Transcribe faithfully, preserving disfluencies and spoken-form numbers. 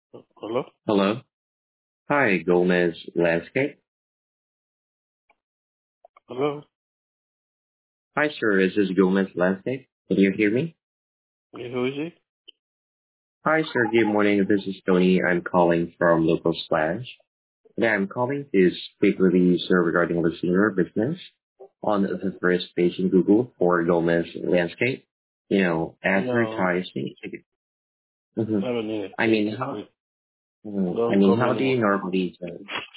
Hello? Hello. Hi, Gomez Landscape. Hello? Hi, sir. This is Gomez Landscape. Can you hear me? Yeah, who is he? Hi, sir. Good morning. This is Tony. I'm calling from Local Splash. And I'm calling to speak with you, sir, regarding listing your business on the first page in Google for Gomez Landscape. You know, No, advertising. Mm-hmm. I don't need it. I Thank mean, you. how? Wait, mhm. I don't mean, call me how do anymore. you normally? Uh,